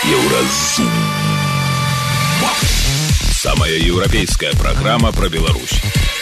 Еўразум. Самая еўрапейская праграма пра Беларусь.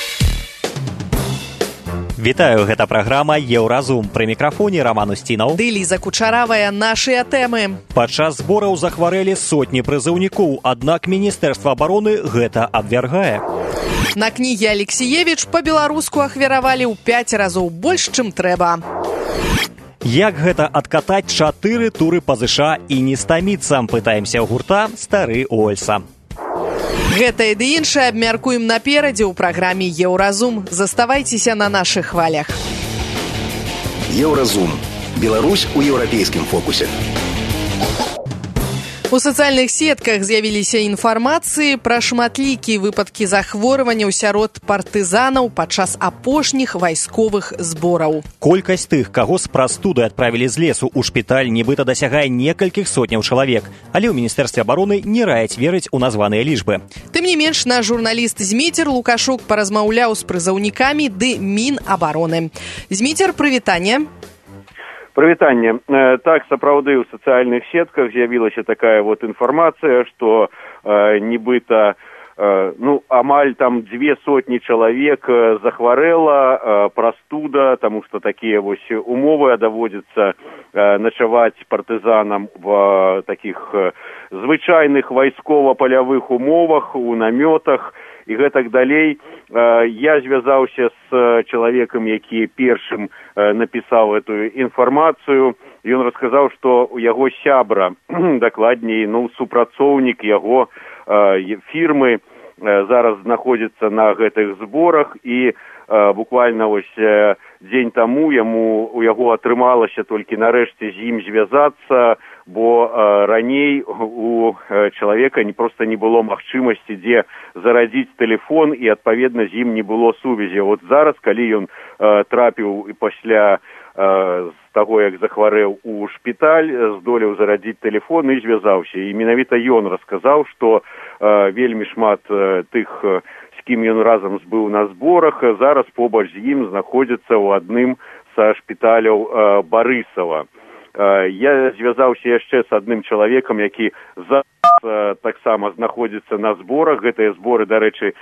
Вітаю, гэта праграма «Еўразум». Пры мікрафоне Роман Устінаў. Ды Ліза Кучаравая, нашыя тэмы. Падчас збораў захварэлі сотні прызыўнікоў, аднак Міністэрства абароны гэта абвяргае. На кнігі Алексіевіч па-беларуску ахвяравалі ў 5 разоў больш, чым трэба. Як гэта адкатаць 4 туры па ЗША і не стаміцца, пытаемся ў гурта «Стары Ольса». Гэта і ды іншае абмяркуем наперадзе ў праграме «Еўразум». Заставайцеся на нашых хвалях. Еўразум. Беларусь у еўрапейскім фокусе. У сацыяльных сетках з'явіліся інфармацыі пра шматлікія выпадкі захворванняў сярод партызанаў падчас апошніх вайсковых збораў. Колькасць тых, каго з прастудай адправілі з лесу ў шпіталь, нібыта дасягае некалькіх сотняў чалавек, але ў Міністэрстве абароны не раяць верыць у названыя лічбы. Тым не менш, наш журналіст Зміцер Лукашук паразмаўляў з прызыўнікамі ды Мінабароны. Зміцер, прывітанне. Прывітанне. Так, сапраўды, у сацыяльных сетках з'явілася такая вот інфармацыя, што нібыта амаль там 200 чалавек захварэла прастуда, таму што такія вось умовы даводзіцца начаваць партызанам в такіх звычайных вайскова-палявых умовах, у намётах і гэтак далей. Я звязаўся з чалавекам, які першым напісаў эту інфармацыю. Ён расказаў, што у яго сябра, дакладней, супрацоўнік яго фірмы зараз знаходзіцца на гэтых зборах, і буквально вось дзень таму у яго атрымалася толькі нарэшце з ім звязацца, бо раней у чалавека проста не было магчымасці дзе зарадзіць тэлефон, і адпаведна з ім не было сувязі. Вот зараз, калі ён трапіў і пасля з таго, як захварэў у шпіталь, здолеў зарадзіць тэлефон і звязаўся. І менавіта ён расказаў, што вельмі шмат тых, з кім ён разам быў на зборах, зараз побач з ім знаходзяцца ў адным са шпіталяў Барысава. Я звязаўся яшчэ з адным чалавекам, які зараз таксама знаходзіцца на зборах. Гэтыя зборы, дарэчы,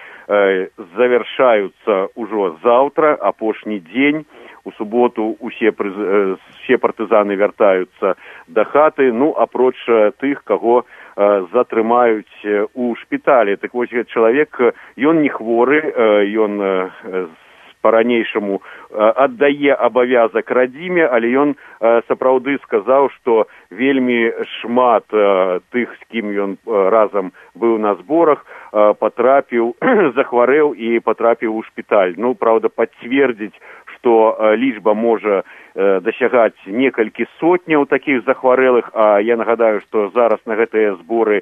завяршаюцца ўжо заўтра, апошні дзень. У суботу усе партызаны вяртаюцца да хаты, апроч тых, каго затрымаюць у шпіталі. Так вось, чалавек, ён не хворы, ён па-ранейшаму аддае абавязак радзіме, але ён сапраўды сказаў, што вельмі шмат тых, з кім ён разам быў на зборах, захварэў і патрапіў у шпіталь. Праўда, пацвердзіць, што лічба можа дасягаць некалькі сотняў такіх захварэлых, а я нагадаю, што зараз на гэтыя зборы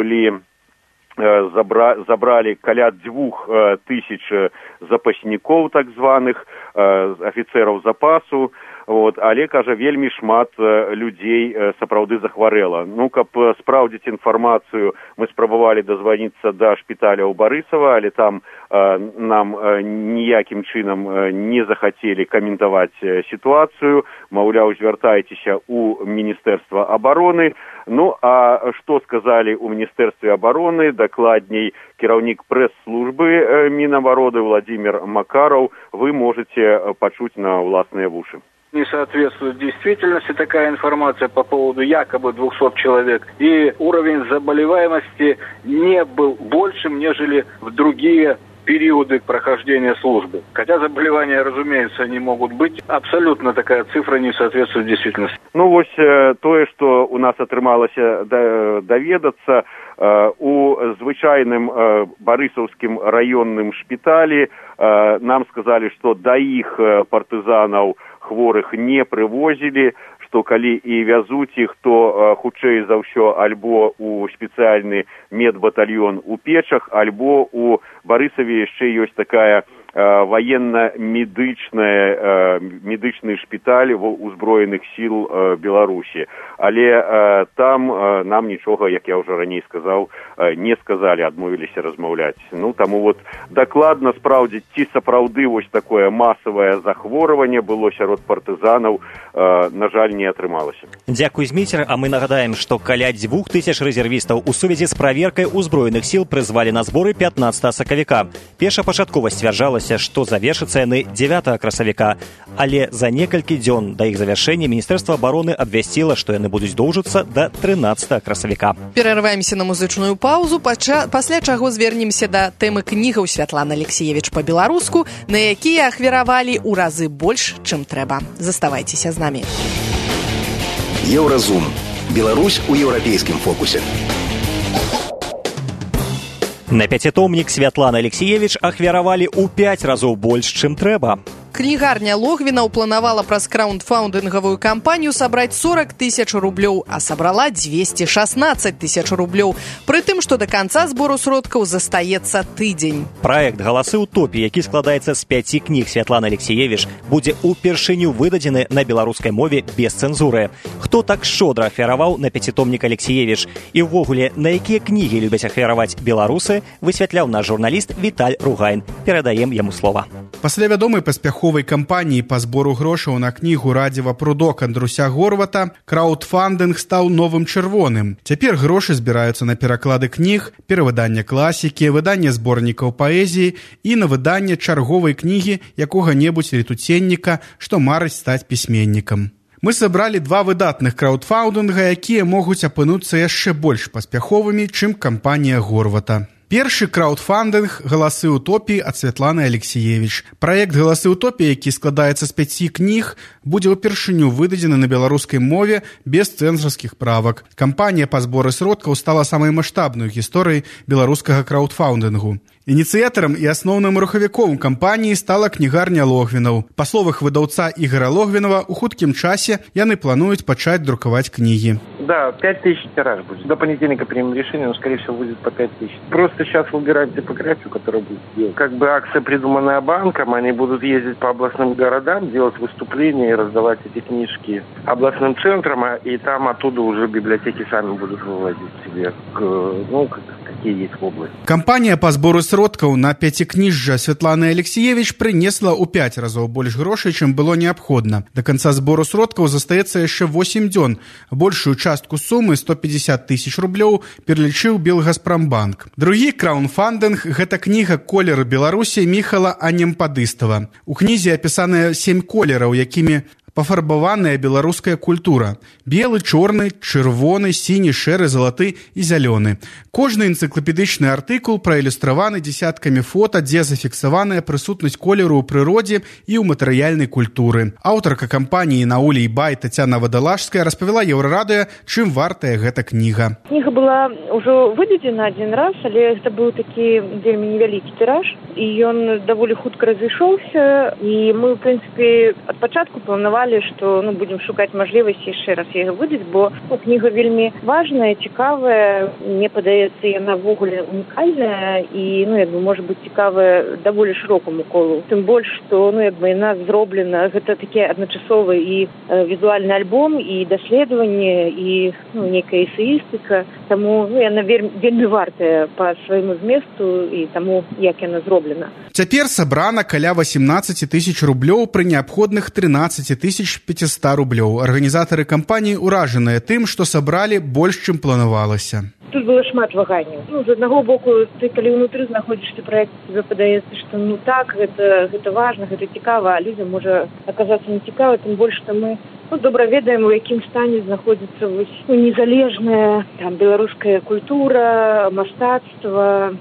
забралі каля 2000 запаснікоў, так званых афіцэраў запасу, але, кажа, вельмі шмат людзей сапраўды захварэла. Каб спраўдзіць інфармацыю, мы спрабавалі дазваніцца да шпіталя ў Барысава, але там нам ніякім чынам не захацелі каментаваць сітуацыю. Маўляў, звяртайцеся ў Міністэрства абароны. А што сказалі ў Міністэрстве абароны, дакладней, кіраўнік прэс-службы Мінабароны Владимир Макаров, вы можете пачуць на ўласныя вушы. Не соответствует действительности такая информация по поводу якобы 200 человек. И уровень заболеваемости не был большим, нежели в другие периоды прохождения службы. Хотя заболевания, разумеется, не могут быть. Абсолютно такая цифра не соответствует действительности. Тое, што у нас атрымалася даведацца, у звычайным барысаўскім раённым шпіталі нам сказалі, што да іх партызанаў хворых не прывозілі, што калі і вязуць іх, то хутчэй за ўсё альбо у спецыяльны медбатальён у Печах, альбо у Барысаве яшчэ ёсць такая медычны шпіталь узброеных сіл Беларусі. Але там нам нічога, як я ўжо раней сказаў, не сказалі, адмовіліся размаўляць. Таму дакладна спраўдзіць, ці сапраўды такое масавае захворванне было сярод партызанаў, на жаль, не атрымалася. Дзякуй, Зміцер, а мы нагадаем, што каля 2000 рэзервістаў у сувязі з праверкай узброеных сіл прызвалі на зборы 15 сакавіка. Першапачаткова сцвярджалася, што завершыцца яны 9 красавіка, але за некалькі дзён да іх завяршэння Міністэрства абароны абвясціла, што яны будуць доўжыцца да 13 красавіка. Перарываемся на музычную паузу, пасля чаго звернемся да тэмы кнігаў Святланы Алексіевіч па-беларуску, на якія ахвяравалі ў разы больш, чым трэба. Заставайцеся з намі. Еўразум. Беларусь у еўрапейскім фокусе. На пяцітомнік Святланы Алексіевіч ахвяравалі ў 5 разоў больш, чым трэба. Кнігарня Логвіна планавала праз краундфаундынгавую кампанію сабраць 40 000 рублёў, а сабрала 216 000 рублёў. Пры тым, што да канца збору сродкаў застаецца тыдзень. Праект «Галасы утопіі», які складаецца з 5 кніг Святланы Алексіевіч, будзе ўпершыню выдадзены на беларускай мове без цэнзуры. Хто так шчодра ахвяраваў на пяцітомнік Алексіевіч? І ўвогуле, на якія кнігі любяць ахвяраваць беларусы, высвятляў наш журналіст Віталь Ругайн. Перадаем яму слова. Пасля вядомай паспяховай кампаніі па збору грошаў на кнігу «Радзіва прудок» Андруся Горвата, краўдфандынг стаў новым чырвоным. Цяпер грошы збіраюцца на пераклады кніг, перавыданне класікі, выданне зборнікаў паэзіі і на выданне чарговай кнігі якога-небудзь летуценніка, што марыць стаць пісьменнікам. Мы сабралі 2 выдатных краўдфаундынга, якія могуць апынуцца яшчэ больш паспяховымі, чым кампанія Горвата. Першы краўдфандынг «Галасы утопіі» ад Святланы Алексіевіч. Праект «Галасы утопіі», які складаецца з 5 кніг, будзе ўпершыню выдадзены на беларускай мове без цэнзарскіх правак. Кампанія па зборы сродкаў стала самай маштабнай у гісторыі беларускага краўдфаундынгу. Ініцыятарам і асноўным рухавіком кампаніі стала кнігарня Логвінаў. Па словах выдаўца Ігора Логвінова, у хуткім часе яны плануюць пачаць друкаваць кнігі. Да, 5000 тираж будет. До понедельника примем решение, но, скорее всего, будет по 5000. Просто сейчас выбираем типографию, которая будет делать. Как бы акция, придуманная банком, они будут ездить по областным городам, делать выступления и раздавать эти книжки областным центрам, и там оттуда уже библиотеки сами будут вывозить себе, какие есть в области. Кампанія па збору сродкаў на пяцікніжжа Святланы Алексіевіч прынесла ў 5 разоў больш грошай, чым было неабходна. Да канца збору сродкаў застаецца яшчэ 8 дзён. Большую частку сумы 150 000 рублёў пералічыў Белгазпромбанк. Другі краундфандынг – гэта кніга «Колеры Беларусі» Міхала Анемпадыстава. У кнізе апісаныя 7 колераў, якімі пафарбаваная беларуская культура. Белы, чорны, чырвоны, сіні, шэры, залаты і зялёны. Кожны энцыклапедычны артыкул праілюстраваны дзесяткамі фота, дзе зафіксаваная прысутнасць колеру ў прыродзе і ў матэрыяльнай культуры. Аўтарка кампаніі «Наулі і бай» Тацяна Вадалашская распавяла Еўрарадыё, чым вартая гэта кніга. Кніга была ўжо выдадзена адзін раз, але гэта быў такі вельмі невялікі тыраж, і ён даволі хутка разышоўся, і мы, в прынцыпе, ад пачатку планавалі, што будзем шукаць мажлівасці яшчэ раз яго выдаць, бо кніга вельмі важная, цікавая, мне падаецца, яна ввогуле унікальная і, можа быць цікавая даволі шырокаму колу. Тым больш, што, яна зроблена, гэта такі адначасовы і візуальны альбом, і даследаванне, і нейкая эсеістыка. Таму яна вельмі вартая па свайму зместу і таму, як яна зроблена. Цяпер сабрана каля 18 000 рублёў пры неабходных 13 500 рублёў. Арганізатары кампаніі ўражаныя тым, што сабралі больш, чым планавалася. Тут было шмат ваганняў. З аднаго боку, ты калі ўнутры знаходзішся праект, тебе падаецца, што так, гэта важна, гэта цікава, а людзям можа аказацца нецікава, тым больш, што мы добра ведаем, у якім стане знаходзіцца незалежная беларуская культура, мастацтва.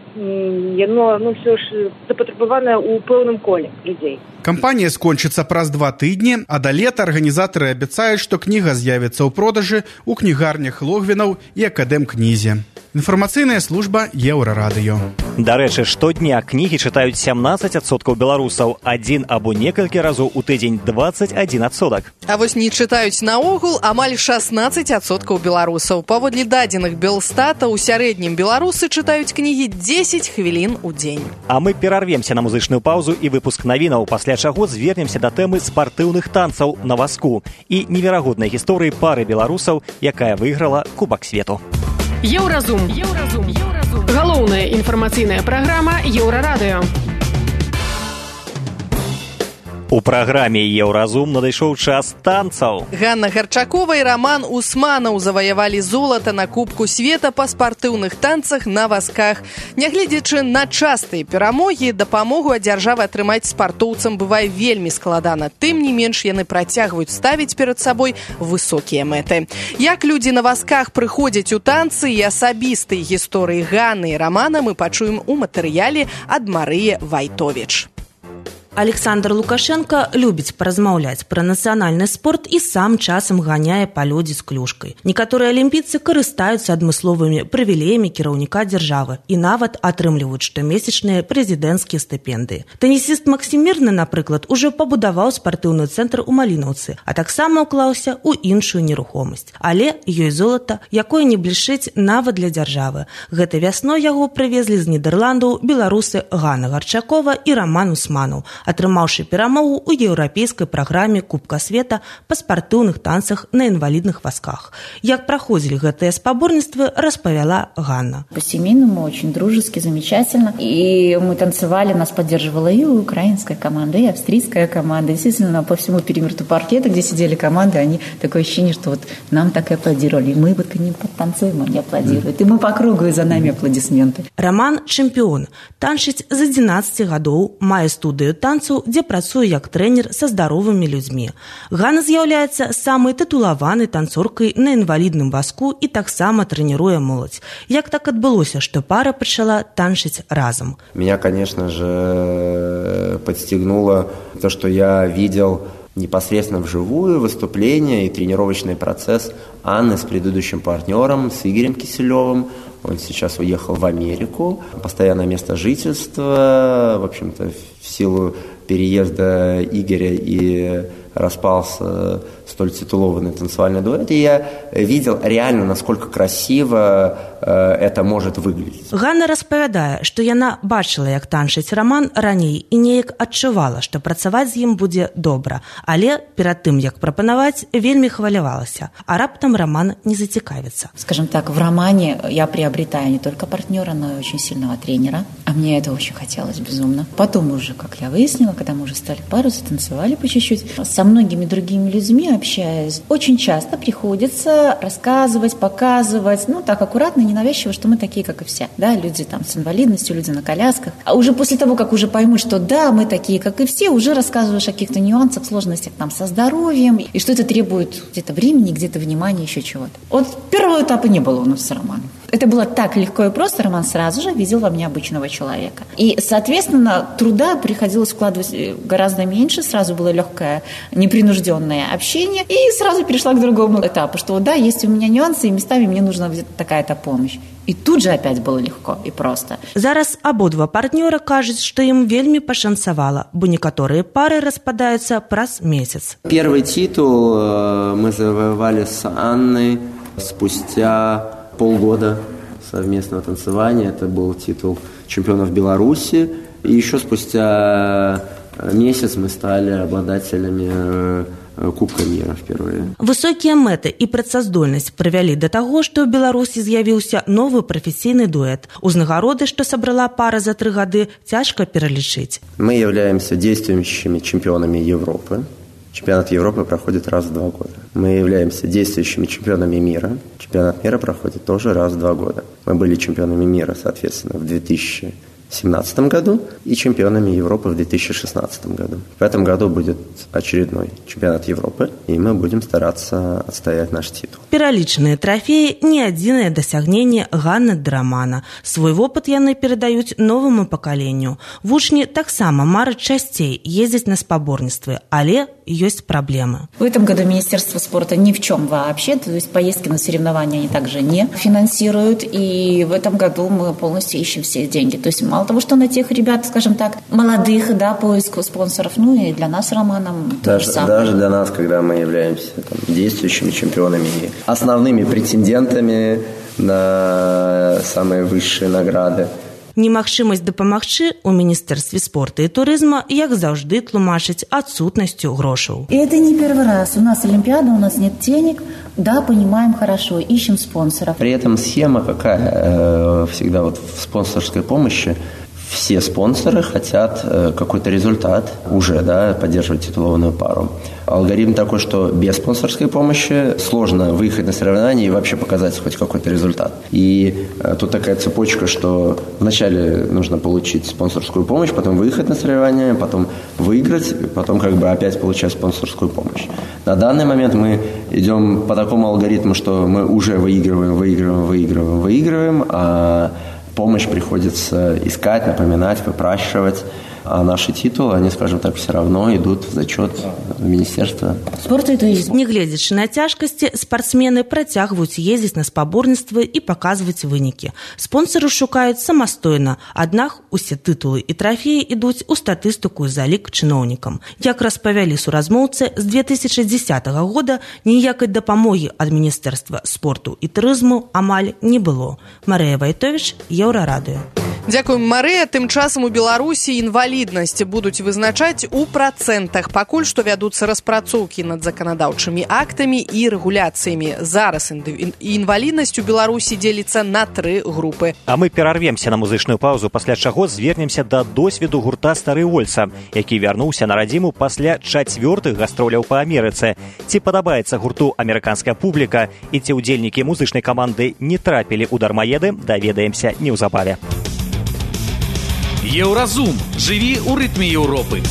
Яно ўсё ж запатрабаванае ў пэўным коле людзей. Кампанія скончыцца праз 2 тыдні, а да лета арганізатары абяцаюць, што кніга з'явіцца ў продажы ў кнігарнях Логвінаў і Акадэмкнізе. Інфармацыйная служба Еўрарадыё. Дарэчы, штодня кнігі чытаюць 17% беларусаў, адзін або некалькі разоў у тыдзень 21%. А вось не чытаюць наогул амаль 16% беларусаў. Паводле дадзеных Белстата, у сярэднім беларусы чытаюць кнігі 10 хвілін у дзень. А мы перарвемся на музычную паузу і выпуск навінаў, пасля чаго звернемся да тэмы спартыўных танцаў на васку і неверагоднай гісторыі пары беларусаў, якая выйграла Кубак свету. Еўразум. Галоўная інфармацыйная праграма Еўрарадыё. У праграме «Еўразум» надышоў час танцаў. Ганна Гарчакова і Роман Усманаў заваявалі золата на Кубку света па спартыўных танцах на васках. Нягледзячы на частыя перамогі, дапамогу ад дзяржавы атрымаць спартоўцам бывае вельмі складана. Тым не менш, яны працягваюць ставіць перад сабой высокія мэты. Як людзі на васках прыходзяць у танцы і асабістыя гісторыі Ганны і Романа мы пачуем у матэрыяле ад Марыі Вайтовіч. Александр Лукашенко любіць паразмаўляць пра нацыянальны спорт і сам часам ганяе па лёдзе з клюшкай. Некаторыя алімпійцы карыстаюцца адмысловымі прывілеямі кіраўніка дзяржавы і нават атрымліваюць штомесячныя прэзідэнцкія стыпендыі. Тэнісіст Максім Мірны, напрыклад, ужо пабудаваў спартыўны цэнтр у Малінаўцы, а таксама ўклаўся ў іншую нерухомасць. Але ёсць золата, якое не блішыць нават для дзяржавы. Гэтай вясной яго прывезлі з Нідерландаў беларусы Ганна Гарчакова і Роман Усманаў, атрымаўшы перамогу ў еўрапейскай праграме Кубка света па спартыўных танцах на інвалідных васках. Як праходзілі гэтыя спаборніцтвы, распавяла Ганна. По-семейному, очень дружески, замечательно. И мы танцевали, нас поддерживала и украинская команда, и австрийская команда. Действительно, по всему периметру паркета, где сидели команды, они такое ощущение, что вот нам так и аплодировали. И мы вот к ним подтанцуем, они аплодируют. И мы по кругу, и за нами аплодисменты. Роман – чэмпіён. Танчыць з 11 гадоў, мае студыю танцу, дзе працуе як трэнер са здаровымі людзьмі. Ганна з'яўляецца самай тытулаванай танцоркай на інвалідным васку і таксама трэніруе моладзь. Як так адбылося, што пара пачала танчыць разам? Меня, конечно же, подстегнуло то, что я видел непосредственно вживую выступление и тренировочный процесс Анны с предыдущим партнером, с Игорем Киселевым. Он сейчас уехал в Америку, постоянное место жительства, в общем-то, в силу переезда Игоря и распался столь титулованный танцевальный дуэт, и я видел реально, насколько красиво это может выглядеть. Ганна распавядае, што яна бачыла, як танчыць Роман раней і неяк адчувала, што працаваць з ім будзе добра, але перад тым, як прапанаваць, вельмі хвалявалася, а раптам Роман не зацікавіцца. Скажем так, в романе я приобретаю не только партнера, но и очень сильного тренера, а мне это очень хотелось безумно. Потом уже, как я выяснила, когда мы уже стали пару, затанцевали по чуть-чуть, со многими другими людьми общаясь, очень часто приходится рассказывать, показывать, так аккуратно, ненавязчиво, что мы такие, как и все, да, люди там с инвалидностью, люди на колясках. А уже после того, как уже поймут, что да, мы такие, как и все, уже рассказываешь о каких-то нюансах, сложностях там со здоровьем, и что это требует где-то времени, где-то внимания, еще чего-то. Вот первого этапа не было у нас с Романом. Это было так легко и просто, Роман сразу же видел во мне обычного человека. И, соответственно, труда приходилось вкладывать гораздо меньше, сразу было легкое, непринужденное общение, и сразу перешла к другому этапу, что да, есть у меня нюансы, и местами мне нужна где-то такая-то помощь. І тут же опять было легко і просто. Зараз абодва партнёра кажуць, што ім вельмі пашанцавала, бо некаторыя пары распадаюцца праз месяц. Первый титул мы завоевали с Анной спустя полгода совместного танцевания. Это был титул чемпионов Беларуси. И еще спустя месяц мы стали обладателями Кубка мира впервые. Высокія мэты і працаздольнасць прывялі да таго, што ў Беларусі з'явіўся новы прафесійны дуэт. Узнагароды, што сабрала пара за 3 гады, цяжка пералічыць. Мы являемся действующими чемпионами Европы. Чемпионат Европы проходит раз в 2 года. Мы являемся действующими чемпионами мира. Чемпионат мира проходит тоже раз в 2 года. Мы были чемпионами мира, соответственно, в 2010 2017 году и чемпионами Европы в 2016 году. В этом году будет очередной чемпионат Европы, и мы будем стараться отстоять наш титул. Пералічаныя трофеі не адзінае дасягненне Ганны ды Рамана. Свой вопыт яны перадаюць новаму пакаленню. Вучні таксама мараць часцей ездзіць на спаборніцтвы, але есть проблемы. В этом году Министерство спорта ни в чем вообще, то есть поездки на соревнования они также не финансируют, и в этом году мы полностью ищем все деньги. То есть мало того, что на тех ребят, скажем так, молодых, да, поиску спонсоров, ну и для нас с Романом даже для нас, когда мы являемся действующими чемпионами и основными претендентами на самые высшие награды. Немагчымасць дапамагчы ў Міністэрстве спорта і турызма, як заўжды, тлумачыць адсутнасцю грошаў. И это не первый раз. У нас Олимпиада, у нас нет денег. Да, понимаем хорошо, ищем спонсоров. При этом схема какая? Всегда вот в спонсорской помощи все спонсоры хотят какой-то результат уже, да, поддерживать титулованную пару. Алгоритм такой, что без спонсорской помощи сложно выехать на соревнования и вообще показать хоть какой-то результат. И тут такая цепочка, что вначале нужно получить спонсорскую помощь, потом выехать на соревнования, потом выиграть, потом как бы опять получать спонсорскую помощь. На данный момент мы идем по такому алгоритму, что мы уже выигрываем, а помощь приходится искать, напоминать, выпрашивать. А наши титулы, они, скажем так, все равно идут в зачет в Министерство спорта и туризма. Нягледзячы на цяжкасці, спартсмены працягваюць ездзіць на спаборніцтвы і паказваць вынікі. Спонсоры шукаюць самастойна, аднак усе тытулы і трофеі ідуць у статыстыку і залік чыноўнікам. Як распавялі суразмоўцы, з 2010 года ніякай дапамогі ад Міністэрства спорту і турызму амаль не было. Марыя Вайтовіч, Еўрарадыё. Дзякуем, Марыя. Тым часам у Беларусі інваліднасць будуць вызначаць у працэнтах. Пакуль што вядуцца распрацоўкі над заканадаўчымі актамі і рэгуляцыямі. Зараз інваліднасць у Беларусі дзеліцца на 3 групы. А мы перарвемся на музычную паузу, пасля чаго звернемся да досведу гурта «Стары Ольца», які вярнуўся на радзіму пасля 4-х гастроляў па Амерыцы. Ці падабаецца гурту амерыканская публіка і ці ўдзельнікі музычнай каманды не трапілі ў дармаеды, даведаемся неўзабаве. Еўразум. Жыві ў рытме Еўропы.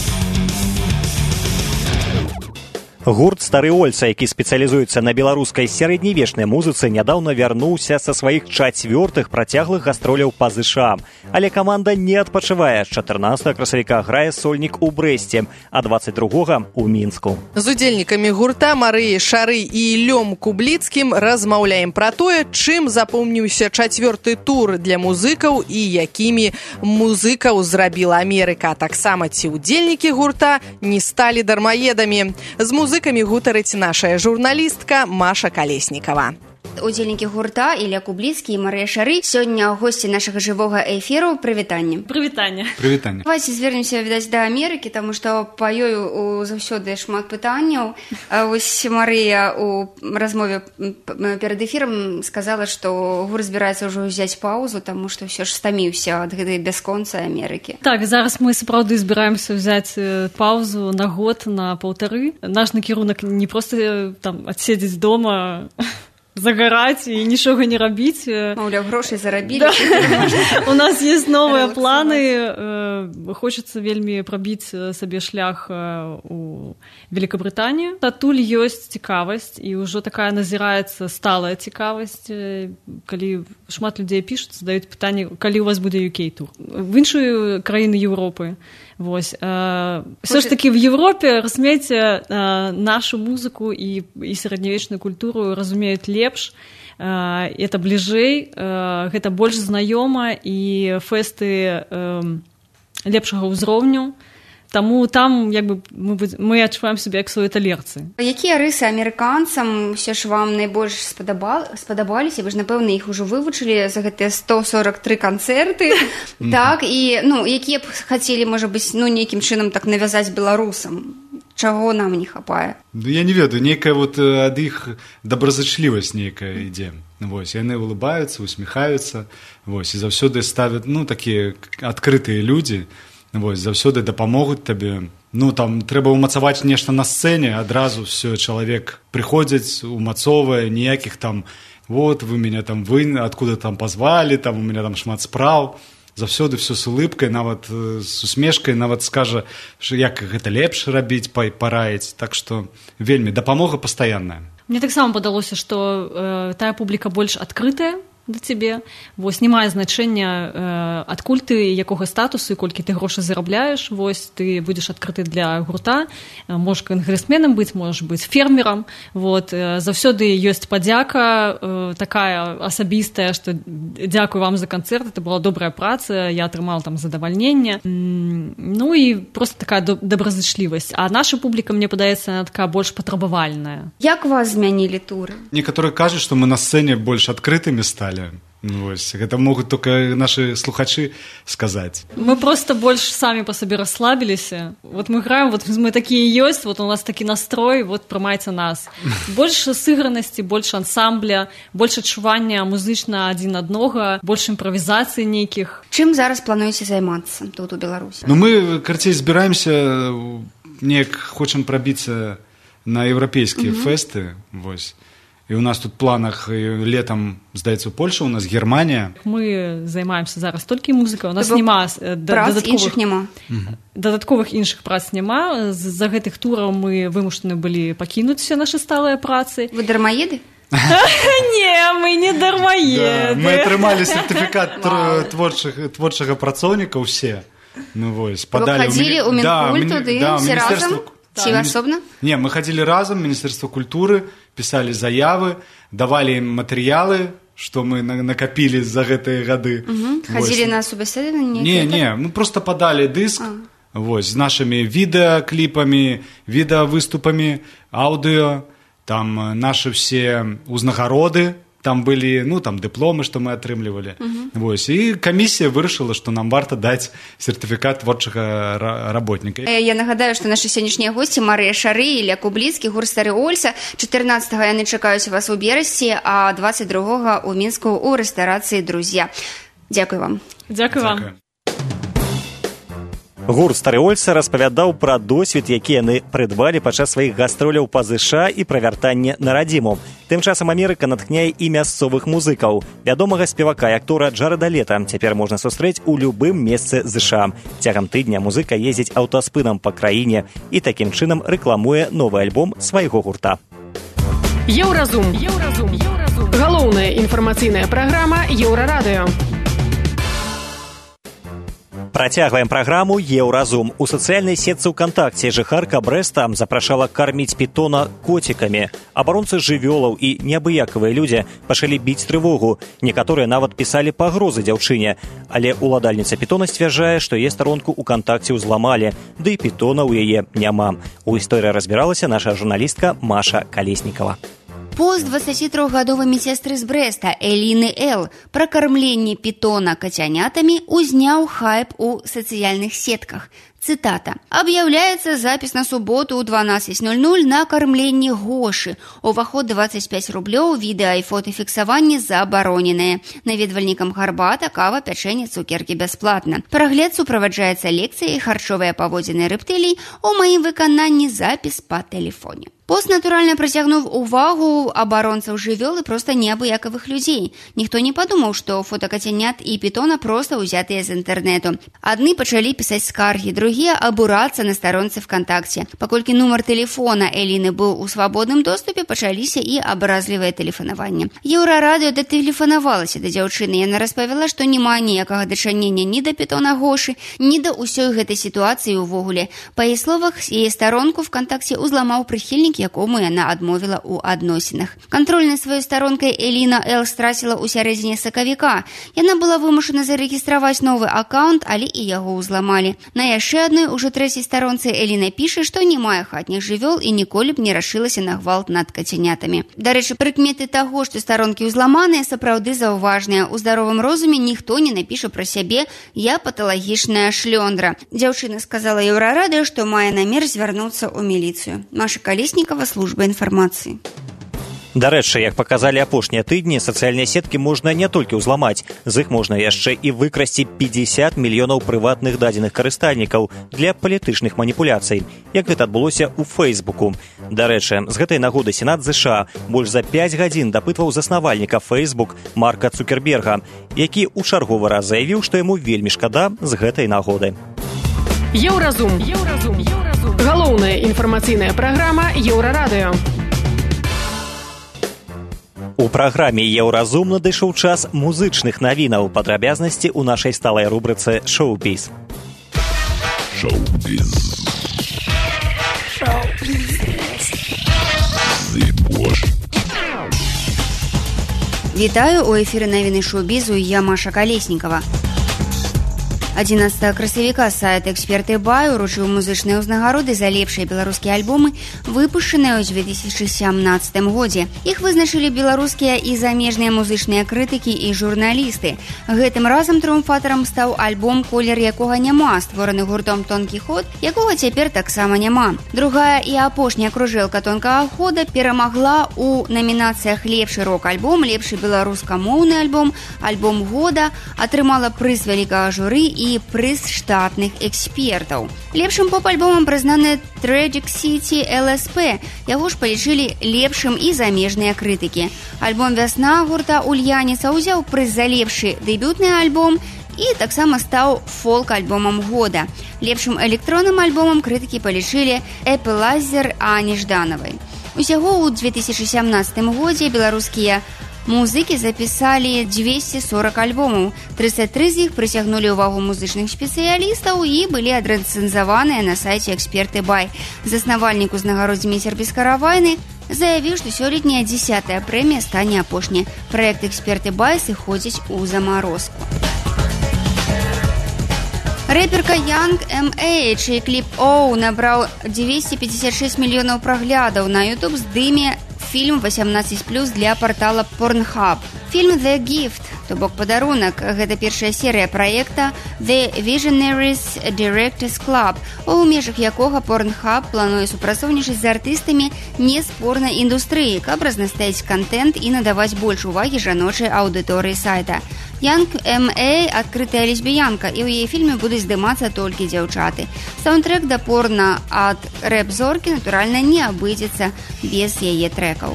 Гурт «Стары Ольца», які спецыялізуецца на беларускай сярэднявечнай музыцы, нядаўна вярнуўся са сваіх 4-х працяглых гастроляў па ЗША. Але каманда не адпачывае. З 14 красавіка грае сольнік у Брэсце, а 22 у Мінску. З удзельнікамі гурта Марыяй Шары і Іллём Кубліцкім размаўляем пра тое, чым запомніўся 4-й тур для музыкаў і якімі музыкаў зрабіла Амерыка. Таксама ці удзельнікі гурта не сталі дармаедамі. З музыкамі гутарыць наша журналістка Маша Калеснікава. Удзельнікі гурта Ілля Кубліцкі і Марыя Шары сёння госці нашага жывога эфіру. Прывітанне. Прывітанне. Давайте звернемся, відаць, да Амерыкі, таму што па ёй заўсёды шмат пытанняў. Вось Марыя у размове перад эфірам сказала, што гурт збіраецца ўжо ўзяць паўзу, таму што ўсё ж стаміўся ад гэтай бясконцай Амерыкі. Так, зараз мы сапраўды збіраемся ўзяць паўзу на год, на 1,5. Наш накірунак не проста там адседзець дома, загараць і нічога не рабіць. Маўляў, грошай зарабілі. Да. У нас есть новыя планы. Хочацца вельмі прабіць сабе шлях у Великабрытанію. Адтуль ёсць цікавасць, і ўжо такая назіраецца сталая цікавасць. Калі шмат людзей пішуць, задаюць пытанне, калі у вас будзе UK-тур. В іншую краіны Еўропы. Вось. Все ж таки в Европе, разумеете, нашу музыку и сярэднявечную культуру разумеюць лепш, это бліжэй, гэта больш знаёма, і фэсты лепшага ўзроўню. Таму там як бы мы адчуваем сябе як суэталерцы. Якія рысы амерыканцам ўсё ж вам найбольш спадабаліся? Вы ж, напэўна, іх ужо вывучылі за гэтыя 143 канцэрты. Так, і якія б хацелі, можа быць, нейкім чынам так навязаць беларусам? Чаго нам не хапае? Я не ведаю, нейкая вот ад іх добразычлівасць нейкая ідзе. Вось, яны улыбаюцца, усміхаюцца, вось, і заўсёды ставят, такія адкрытыя людзі. Вось, заўсёды дапамогуць табе. Там трэба ўмацаваць нешта на сцэне, адразу все, чалавек прыходзіць, умацоўвае, ніякіх там, вот, вы меня там, откуда там позвали, там у меня там шмат спраў. заўсёды все з улыбкай, нават з усмешкай, нават скажа, як гэта лепш рабіць, параіць. Так што вельмі дапамога пастаянная. Мне таксама падалося, што тая публіка больш адкрытая да цябе. Вось, не мае значэння, адкуль ты, якога статусу і колькі ты грошай зарабляеш. Вось, ты будзеш адкрыты для гурта. Можаш кангрэсменам быць, можаш быць фермерам. Вот, заўсёды ёсць падзяка такая асабістая, што дзякую вам за канцэрт, это была добрая праца, я атрымала там задавальненне. Ну і просто такая добразычлівасць. А наша публіка, мне падаецца, она такая больш патрабавальная. Як вас змянілі туры? Некаторыя кажуць, што мы на сцэне больш адкрытымі сталі. Вось, гэта могуць толькі нашы слухачы сказаць. Мы просто больш самі па сабе расслабіліся. Вот мы граем, вот мы такія ёсць, вот у нас такі настрой, вот прымайце нас. Больш сыгранасці, больш ансамбля, больш адчування музычна адзін аднога, больш імправізацыі нейкіх. Чым зараз плануеце займацца тут у Беларусі? Ну мы, карацей, збіраемся, неяк хочам прабіцца на еўрапейскія фэсты, вось. І у нас тут в планах летом, здаецца, Польша, у нас Германія. Мы займаемся зараз толькі музыкай, у нас няма дадатковых іншых прац няма. З-за гэтых тураў мы вымушаны былі пакінуць все нашы сталыя працы. Вы дармаеды? Не, мы не дармаеды. Мы атрымалі сертыфікат творчага працоўніка ўсе. Ну вось, Вы падалі. хадзілі ў Мінкульт туды, все разам? Ці асобна? Не, мы хадзілі разам, Міністэрства культуры, пісалі заявы, давалі ім матэрыялы, што мы накапілі за гэтыя гады. Хадзілі на субаседаванне? Не, мы просто падалі дыск з нашымі відэакліпамі, відэавыступамі, аўдыо, там нашы все ўзнагароды, там былі, ну, там дыпломы, што мы атрымлівалі. Вось, і камісія вырашыла, што нам варта даць сертыфікат творчага работніка. Я нагадаю, што нашы сённяшнія госці Марыя Шары і Ілля Кубліцкі, гурт Стары Ольса. 14-го яны чакаюць вас у Берасці, а 22-го у Мінску у рэстарацыі «Друзья». Дзякуй вам. Дзякуй вам. Гурт Стары Ольса распавядаў пра досвед, які яны прыдбалі падчас сваіх гастроляў па ЗША і пра вяртанне на радзіму. Тым часам Амерыка натхняе і мясцовых музыкаў. Вядомага спевака і актора Джарэда Лета цяпер можна сустрэць у любым месцы ЗША. Цягам тыдня музыка ездзіць аўтаспынам па краіне і такім чынам рэкламуе новы альбом свайго гурта. Еўразум. Галоўная інфармацыйная праграма Еўрарадыё. Працягваем праграму «Еўразум». У сацыяльнай сетцы ВКонтакте жыхарка Брэста запрашала карміць пітона коцікамі. Абаронцы жывёлаў і неабыякавыя людзі пачалі біць трывогу. Некаторыя нават пісалі пагрозы дзяўчыне. Але уладальніца пітона сцвярджае, што яе старонку УКонтакте ўзламалі, ды і пітона ў яе няма. У гісторыі разбіралася наша журналістка Маша Калеснікава. Пост 23-гадовай медсестры з Брэста Эліны Л. пра кармленне пітона кацянятамі узняў хайп у сацыяльных сетках. Цитата. «Объявляется запись на субботу у 12:00 на кормление Гоши. Уваход 25 рублёў, відэа і фотафіксаванне забароненыя. Наведвальнікам гарбата, кава, пячэнне, цукеркі бясплатна. Прагляд суправаджаецца лекцыяй харчовыя паводзіны рэптылій, у маім выкананні запіс па тэлефоне». Пост, натуральна, прыцягнуў увагу абаронцаў жывёл і проста неабыякавых людзей. Ніхто не падумаў, што фота кацянят і пітона проста ўзятыя з інтэрнэту. Адны пачалі пісаць скаргі, другія абурацца на старонцы ВКонтакте. Паколькі нумар тэлефона Эліны быў у свабодным доступе, пачаліся і абразлівыя тэлефанаванні. Еўрарадыё датэлефанавалася да дзяўчыны. Яна распавяла, што няма ніякага дачынення ні да пітона Гошы, ні да ўсёй гэтай сітуацыі ўвогуле. Па яе словах, яе старонку ВКонтакте ўзламаў прыхільнік, якому яна адмовіла ў адносінах. Кантроль над сваёй старонкай Эліна Л. страціла ў сярэдзіне сакавіка. Яна была вымушана зарэгістраваць новы аккаунт, але і яго ўзламалі. На яшчэ адной, ужо трэцяй старонцы Эліна піша, што не мае хатніх жывёл і ніколі б не рашылася на гвалт над кацянятамі. Дарэчы, прыкметы таго, што старонкі ўзламаныя, сапраўды заўважныя. У здаровым розуме ніхто не напіша пра сябе «я паталагічная шлёндра». Дзяўчына сказала Еўрарадыё, што мае намер звярнуцца ў міліцыю. Маша Калеснікова, служба інфармацыі. Дарэчы, як паказалі апошнія тыдні, сацыяльныя сеткі можна не толькі ўзламаць, з іх можна яшчэ і выкрасці 50 мільёнаў прыватных дадзеных карыстальнікаў для палітычных маніпуляцый, як гэта адбылося ў Фэйсбуку. Дарэчы, з гэтай нагоды Сенат ЗША больш за 5 гадзін дапытваў заснавальніка Фэйсбук Марка Цукерберга, які ў чарговы раз заявіў, што яму вельмі шкада з гэтай нагоды. Еўразум. Галоўная інфармацыйная праграма Еўрарадыё. У праграме «Еўразум» надышоў час музычных навінаў, падрабязнасці ў нашай сталай рубрыцы «Шоу-біз». Вітаю, у эфіры навіны шоу-бізу, я Маша Калеснікава. 11 красавіка сайт «Эксперты Бай» уручыў музычныя ўзнагароды за лепшыя беларускія альбомы, выпушчаныя ў 2017 годзе. Іх вызначылі беларускія і замежныя музычныя крытыкі і журналісты. Гэтым разам трыумфатарам стаў альбом «Колер якога няма», створаны гуртом «Тонкі ход», якога цяпер таксама няма. Другая і апошняя кружэлка «Тонкага хода» перамагла ў намінацыях «Лепшы рок-альбом», «Лепшы беларускамоўны альбом», «Альбом года», атрымала прыз вялікага журы і прыз штатных экспертаў. Лепшым поп-альбомам прызнаны Tragic City LSP. Яго ж палічылі лепшым і замежныя крытыкі. Альбом «Вясна» гурта «Ульяніца» ўзяў прыз за лепшы дэбютны альбом і таксама стаў фолк-альбомам года. Лепшым электронным альбомам крытыкі палічылі «Эпэлайзер» Ані Ждановай. Усяго ў 2017 годзе беларускія музыкі запісалі 240 альбомаў. 33 з іх прыцягнулі ўвагу музычных спецыялістаў і былі адрэцэнзаваныя на сайце «Эксперты Бай». Заснавальнік узнагароддзя Змейцер Бескаравайны заявіў, што сёлетняя 10-я прэмія стане апошняй. Праект «Эксперты Бай» сыходзіць у замарозку. Рэперка Янг М.А., чый кліп «Оу» набраў 256 мільёнаў праглядаў на YouTube, здыме фільм 18+ для портала Pornhub. Фільм «The Gift», то бок «Падарунак», гэта першая серыя праекта «The Visionaries Directors Club», у межах якога Pornhub плануе супрацоўнічаць з артыстамі неспорнай індустрыі, каб разнастаіць контент і надаваць больш увагі жаночай аўдыторыі сайта. Янг М.А. адкрытая лесбіянка, і ў яе фільме будуць здымацца толькі дзяўчаты. Саундтрэк да порна ад рэп-зоркі, натуральна, не абыдзецца без яе трэкаў.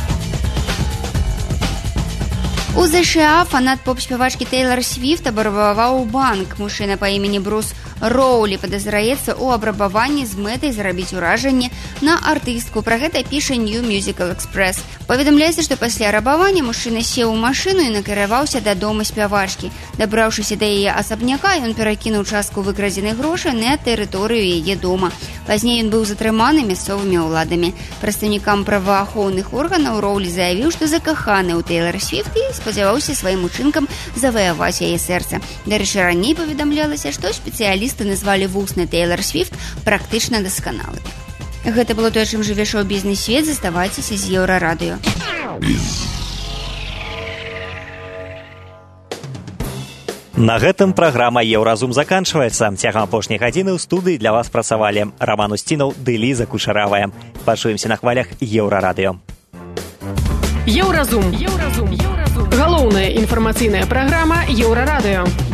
У ЗША фанат поп-спявачкі Тэйлар Свіфт абрабаваў банк. Мужчына па імені Брус Роулі падазраецца ў абрабаванні з мэтай зарабіць уражанне на артыстку. Пра гэта піша New Musical Express. Паведамляецца, што пасля рабавання мужчына сеў у машыну і накіраваўся да дома спявачкі. Дабраўшыся да яе асабняка, ён перакінуў частку выкрадзеных грошай на тэрыторыю яе дома. Пазней ён быў затрыманы мясцовымі ўладамі. Прадстаўнікам праваахоўных органаў Роулі заявіў, што закаханы ў Тэйлар Свіфт і спадзяваўся сваім учынкам заваяваць яе сэрца. Дарэчы, раней паведамлялася, што спецыялісты назвалі вусны Тэйлар Свіфт практычна дасканалымі. Гэта было тое, чым жыве шоу-бізнес-свет. Заставайцеся з Еўрарадыё. На гэтым праграма «Еўразум» заканчваецца. Цягам апошняй гадзіны ў студыі для вас працавалі Раман Устінаў ды Ліза Кушаравая. Пачуемся на хвалях Еўрарадыё. Еўразум. Галоўная інфармацыйная праграма Еўрарадыё.